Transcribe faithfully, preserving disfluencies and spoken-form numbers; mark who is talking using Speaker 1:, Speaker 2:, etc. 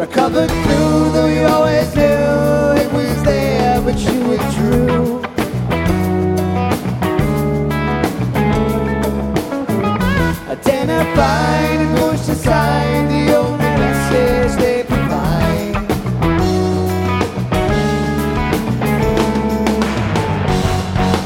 Speaker 1: I covered through, though you always knew it was there, but you withdrew. Identify